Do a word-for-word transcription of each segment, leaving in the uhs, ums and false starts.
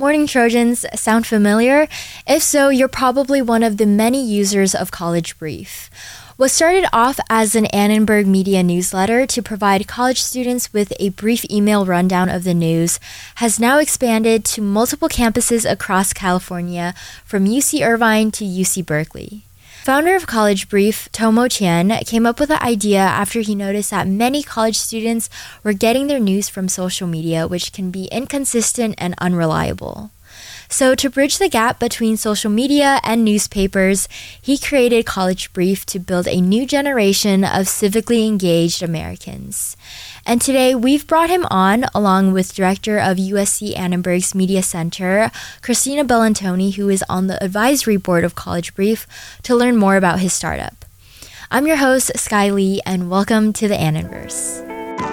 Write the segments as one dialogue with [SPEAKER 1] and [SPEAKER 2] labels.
[SPEAKER 1] Morning Trojans sound familiar? If so, you're probably one of the many users of College Brief. What started off as an Annenberg Media newsletter to provide college students with a brief email rundown of the news has now expanded to multiple campuses across California, from U C Irvine to U C Berkeley. Founder of College Brief, Tomo Chien, came up with the idea after he noticed that many college students were getting their news from social media, which can be inconsistent and unreliable. So to bridge the gap between social media and newspapers, he created College Brief to build a new generation of civically engaged Americans. And today, we've brought him on, along with Director of U S C Annenberg's Media Center, Christina Bellantoni, who is on the advisory board of College Brief, to learn more about his startup. I'm your host, Sky Lee, and welcome to the Annenverse.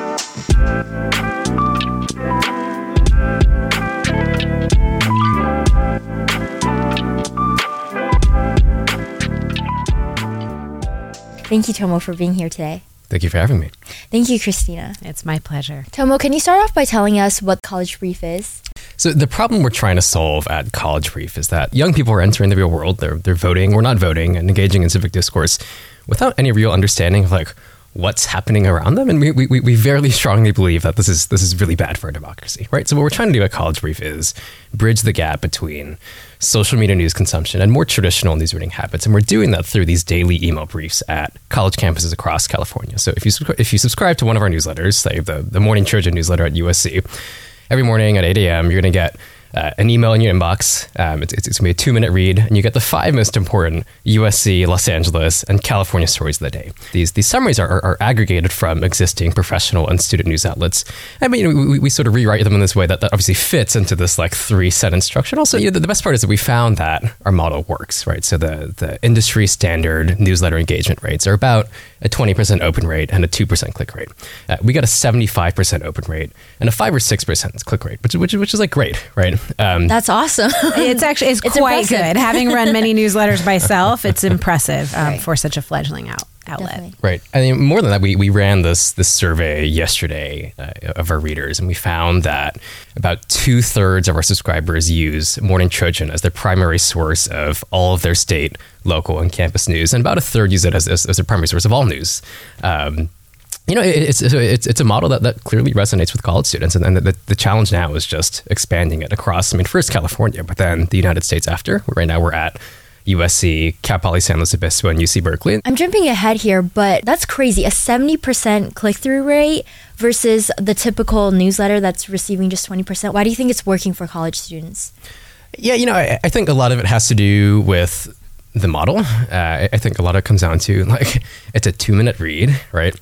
[SPEAKER 1] Thank you, Tomo, for being here today.
[SPEAKER 2] Thank you for having me.
[SPEAKER 1] Thank you, Christina.
[SPEAKER 3] It's my pleasure.
[SPEAKER 1] Tomo, can you start off by telling us what College Brief is?
[SPEAKER 2] So the problem we're trying to solve at College Brief is that young people are entering the real world. They're they're voting or not voting and engaging in civic discourse without any real understanding of like what's happening around them. And we we we very strongly believe that this is this is really bad for our democracy, right? So what we're trying to do at College Brief is bridge the gap between social media news consumption and more traditional news reading habits. And we're doing that through these daily email briefs at college campuses across California. So if you if you subscribe to one of our newsletters, say the, the Morning Trojan newsletter at U S C, every morning at eight a.m., you're going to get Uh, an email in your inbox. Um, it's, it's, it's going to be a two-minute read, and you get the five most important U S C, Los Angeles, and California stories of the day. These these summaries are, are, are aggregated from existing professional and student news outlets. I mean, you know, we, we sort of rewrite them in this way that, that obviously fits into this like three-sentence structure. And also, you know, the, the best part is that we found that our model works, right? So the, the industry standard newsletter engagement rates are about a twenty percent open rate and a two percent click rate. Uh, we got a seventy-five percent open rate and a five or six percent click rate, which, which, which is like great, right?
[SPEAKER 1] Um, That's awesome.
[SPEAKER 3] It's actually it's, it's quite impressive. Good. Having run many newsletters myself, it's impressive um, right. for such a fledgling out, outlet.
[SPEAKER 1] Definitely.
[SPEAKER 2] Right. I mean, more than that, we, we ran this this survey yesterday uh, of our readers, and we found that about two thirds of our subscribers use Morning Trojan as their primary source of all of their state, local, and campus news, and about a third use it as, as, as their primary source of all news. Um, You know, it's it's it's a model that, that clearly resonates with college students, and, and the, the challenge now is just expanding it across. I mean, first California, but then the United States after. Right now, we're at U S C, Cal Poly San Luis Obispo, and U C Berkeley.
[SPEAKER 1] I'm jumping ahead here, but that's crazy. A seventy percent click-through rate versus the typical newsletter that's receiving just twenty percent. Why do you think it's working for college students?
[SPEAKER 2] Yeah, you know, I, I think a lot of it has to do with the model. Uh, I think a lot of it comes down to like it's a two-minute read, right?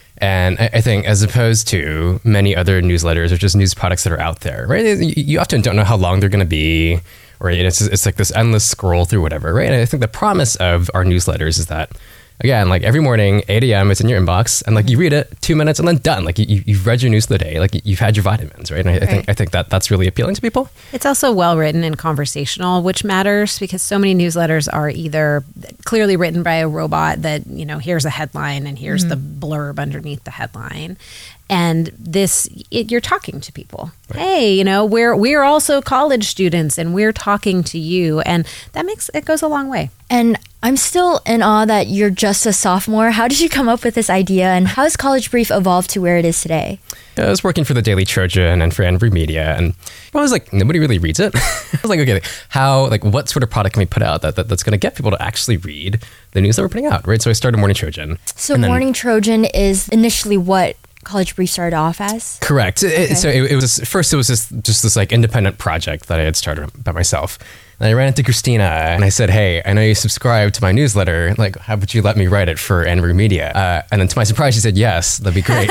[SPEAKER 2] And I think as opposed to many other newsletters or just news products that are out there, right? You often don't know how long they're going to be, right? It's, it's like this endless scroll through whatever, right? And I think the promise of our newsletters is that, again, like every morning, eight a.m., it's in your inbox, and like you read it, two minutes, and then done. Like you, you've read your news of the day, like you've had your vitamins, right? And I, I
[SPEAKER 1] right.
[SPEAKER 2] think I think that that's really appealing to people.
[SPEAKER 3] It's also well written and conversational, which matters because so many newsletters are either clearly written by a robot that, you know, here's a headline and here's mm-hmm. the blurb underneath the headline. And this, it, you're talking to people. Right. Hey, you know, we're we're also college students, and we're talking to you, and that makes it goes a long way.
[SPEAKER 1] And I'm still in awe that you're just a sophomore. How did you come up with this idea, and how has College Brief evolved to where it is today?
[SPEAKER 2] Yeah, I was working for the Daily Trojan and for Annenberg Media, and I was like, nobody really reads it. I was like, okay, how, like, what sort of product can we put out that, that that's going to get people to actually read the news that we're putting out, right? So I started Morning Trojan.
[SPEAKER 1] So Morning then, Trojan is initially what College Brief started off as?
[SPEAKER 2] Correct. Okay. It, so it, it was first. It was just just this like independent project that I had started by myself. And I ran into Christina and I said, "Hey, I know you subscribe to my newsletter. Like, how would you let me write it for Annenberg Media?" Uh, and then to my surprise, she said, "Yes, that'd be great."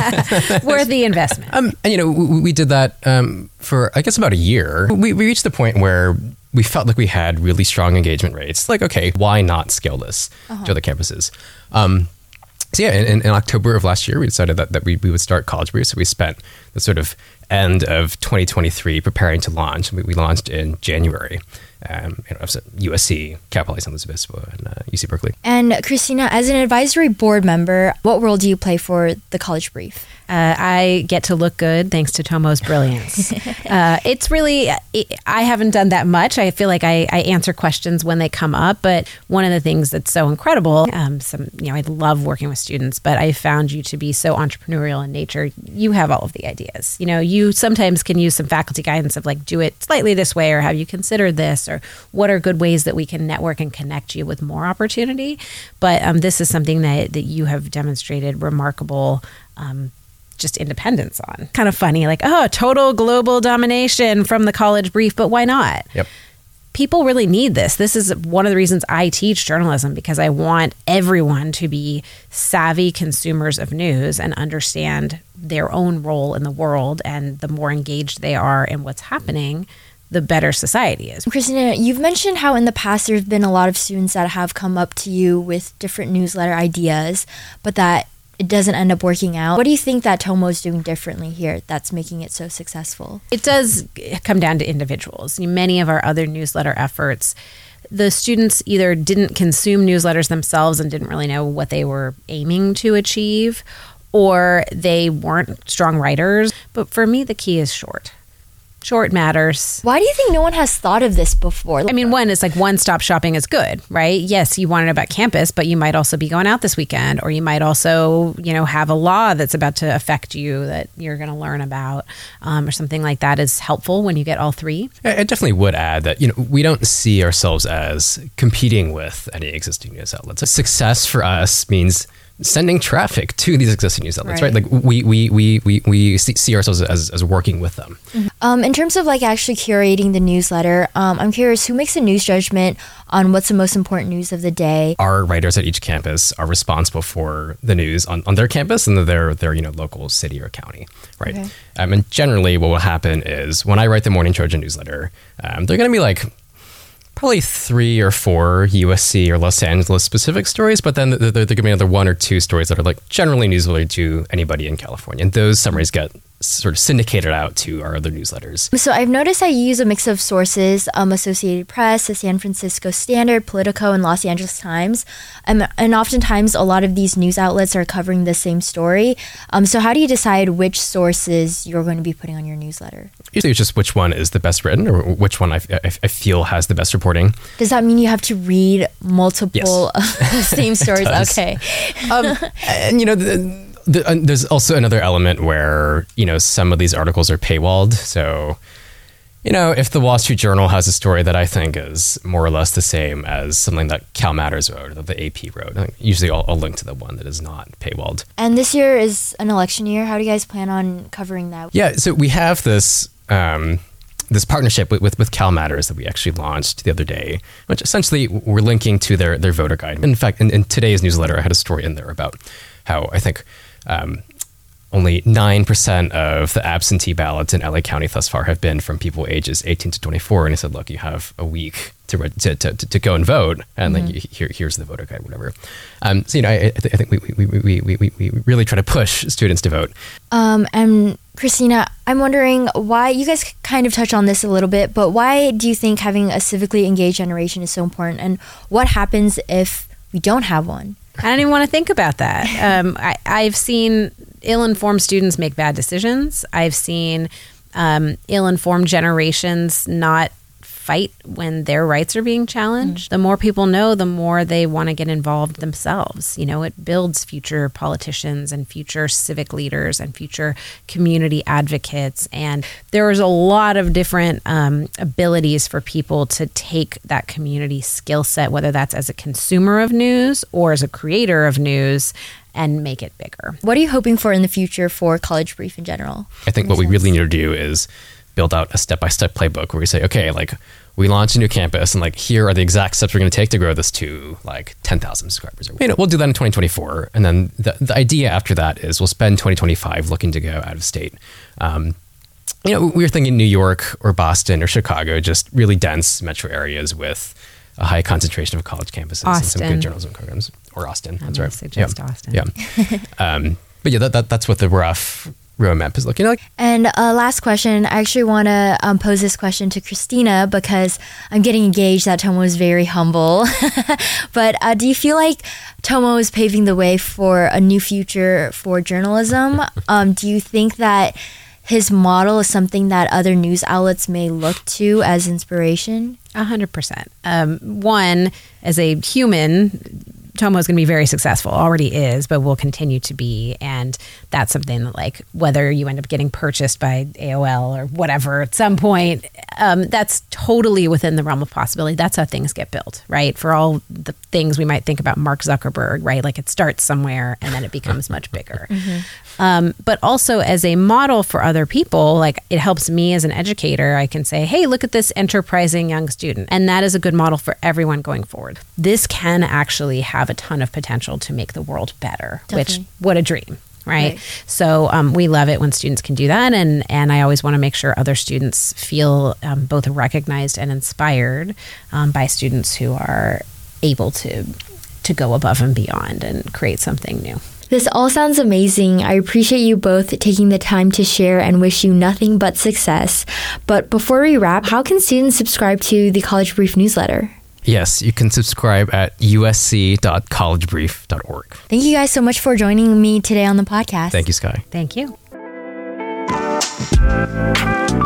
[SPEAKER 3] Worth the investment.
[SPEAKER 2] Um, and you know, we, we did that um, for I guess about a year. We we reached the point where we felt like we had really strong engagement rates. Like, okay, why not scale this uh-huh. to other campuses? Um, So yeah, in, in October of last year, we decided that, that we, we would start College Brief. So we spent the sort of end of twenty twenty-three preparing to launch. We, we launched in January. Um, you know, U S C, Cal Poly San Luis Obispo, and uh, U C Berkeley.
[SPEAKER 1] And Christina, as an advisory board member, what role do you play for the College Brief?
[SPEAKER 3] Uh, I get to look good thanks to Tomo's brilliance. uh, it's really, it, I haven't done that much. I feel like I, I answer questions when they come up, but one of the things that's so incredible, um, some, you know, I love working with students, but I found you to be so entrepreneurial in nature. You have all of the ideas. You know, you sometimes can use some faculty guidance of like, do it slightly this way, or have you considered this, or what are good ways that we can network and connect you with more opportunity. But um, this is something that, that you have demonstrated remarkable um, just independence on. Kind of funny, like, oh, total global domination from the college brief, but why not?
[SPEAKER 2] Yep.
[SPEAKER 3] People really need this. This is one of the reasons I teach journalism, because I want everyone to be savvy consumers of news and understand their own role in the world. And the more engaged they are in what's happening, the better society is.
[SPEAKER 1] Christina, you've mentioned how in the past there's been a lot of students that have come up to you with different newsletter ideas, but that it doesn't end up working out. What do you think that Tomo's doing differently here that's making it so successful?
[SPEAKER 3] It does come down to individuals. Many of our other newsletter efforts, the students either didn't consume newsletters themselves and didn't really know what they were aiming to achieve, or they weren't strong writers. But for me, the key is short. Short matters.
[SPEAKER 1] Why do you think no one has thought of this before?
[SPEAKER 3] I mean, one, it's like one-stop shopping is good, right? Yes, you want to know about campus, but you might also be going out this weekend, or you might also, you know, have a law that's about to affect you that you're going to learn about, um, or something like that is helpful when you get all three.
[SPEAKER 2] I I definitely would add that, you know, we don't see ourselves as competing with any existing news outlets. Success for us means sending traffic to these existing news outlets, right?
[SPEAKER 1] Right.
[SPEAKER 2] Like we we we we, we see, see ourselves as, as working with them.
[SPEAKER 1] Mm-hmm. Um, in terms of like actually curating the newsletter, um, I'm curious, who makes a news judgment on what's the most important news of the day?
[SPEAKER 2] Our writers at each campus are responsible for the news on, on their campus and their their you know local city or county, right?
[SPEAKER 1] Okay.
[SPEAKER 2] Um, and generally, what will happen is when I write the Morning Trojan newsletter, um, they're going to be like probably three or four U S C or Los Angeles specific stories, but then there, there could be another one or two stories that are like generally newsworthy to anybody in California. And those summaries get sort of syndicated out to our other newsletters.
[SPEAKER 1] So I've noticed I use a mix of sources, um, Associated Press, the San Francisco Standard, Politico, and Los Angeles Times. Um, and oftentimes a lot of these news outlets are covering the same story. Um, so how do you decide which sources you're going to be putting on your newsletter?
[SPEAKER 2] Usually it's just which one is the best written or which one I, I, I feel has the best reporting.
[SPEAKER 1] Does that mean you have to read multiple
[SPEAKER 2] Yes.
[SPEAKER 1] of the same stories? Okay.
[SPEAKER 2] Um, and, you know, the, the, uh, there's also another element where, you know, some of these articles are paywalled. So, you know, if the Wall Street Journal has a story that I think is more or less the same as something that Cal Matters wrote or that the A P wrote, usually I'll, I'll link to the one that is not paywalled.
[SPEAKER 1] And this year is an election year. How do you guys plan on covering that?
[SPEAKER 2] Yeah, so we have this um, this partnership with, with, with Cal Matters that we actually launched the other day, which essentially we're linking to their, their voter guide. In fact, in, in today's newsletter, I had a story in there about how I think um, only nine percent of the absentee ballots in L A County thus far have been from people ages eighteen to twenty-four. And I said, look, you have a week to to, to, to go and vote. And mm-hmm. like, here, here's the voter guide, whatever. Um, so, you know, I, I, th- I think we, we, we, we, we, we really try to push students to vote.
[SPEAKER 1] Um, and Christina, I'm wondering why, you guys kind of touch on this a little bit, but why do you think having a civically engaged generation is so important? And what happens if we don't have one?
[SPEAKER 3] I don't even want to think about that. Um, I, I've seen ill-informed students make bad decisions. I've seen um, ill-informed generations not fight when their rights are being challenged. Mm. The more people know, the more they want to get involved themselves. You know, it builds future politicians and future civic leaders and future community advocates. And there is a lot of different um, abilities for people to take that community skill set, whether that's as a consumer of news or as a creator of news, and make it bigger.
[SPEAKER 1] What are you hoping for in the future for College Brief in general?
[SPEAKER 2] I think what we really need to do is build out a step-by-step playbook where we say, okay, like we launch a new campus and like here are the exact steps we're going to take to grow this to like ten thousand subscribers. You know, we'll do that in twenty twenty-four. And then the, the idea after that is we'll spend twenty twenty-five looking to go out of state. Um, you know, we were thinking New York or Boston or Chicago, just really dense metro areas with a high concentration of college campuses
[SPEAKER 3] Austin.
[SPEAKER 2] and some good journalism programs. Or Austin,
[SPEAKER 3] I'm
[SPEAKER 2] that's
[SPEAKER 3] gonna
[SPEAKER 2] right.
[SPEAKER 3] Suggest
[SPEAKER 2] yeah.
[SPEAKER 3] Austin.
[SPEAKER 2] Yeah. um, but yeah, that, that that's what the rough roadmap is looking like.
[SPEAKER 1] And uh, last question, I actually want to um, pose this question to Christina because I'm getting engaged that Tomo is very humble. But uh, do you feel like Tomo is paving the way for a new future for journalism? Um, do you think that his model is something that other news outlets may look to as inspiration?
[SPEAKER 3] A hundred percent. Um, one, as a human, Tomo is going to be very successful, already is, but will continue to be. And that's something that, like, whether you end up getting purchased by A O L or whatever at some point, um, that's totally within the realm of possibility. That's how things get built, right? For all the things we might think about Mark Zuckerberg, right? Like, it starts somewhere and then it becomes much bigger. Mm-hmm. Um, but also as a model for other people, like, it helps me as an educator. I can say, hey, look at this enterprising young student. And that is a good model for everyone going forward. This can actually have a ton of potential to make the world better,
[SPEAKER 1] Definitely.
[SPEAKER 3] which, what a dream. Right.
[SPEAKER 1] Right.
[SPEAKER 3] So um, we love it when students can do that. And, and I always want to make sure other students feel um, both recognized and inspired um, by students who are able to to go above and beyond and create something new.
[SPEAKER 1] This all sounds amazing. I appreciate you both taking the time to share and wish you nothing but success. But before we wrap, how can students subscribe to the College Brief newsletter?
[SPEAKER 2] Yes, you can subscribe at u s c dot college brief dot org.
[SPEAKER 1] Thank you guys so much for joining me today on the podcast.
[SPEAKER 2] Thank you, Sky.
[SPEAKER 3] Thank you.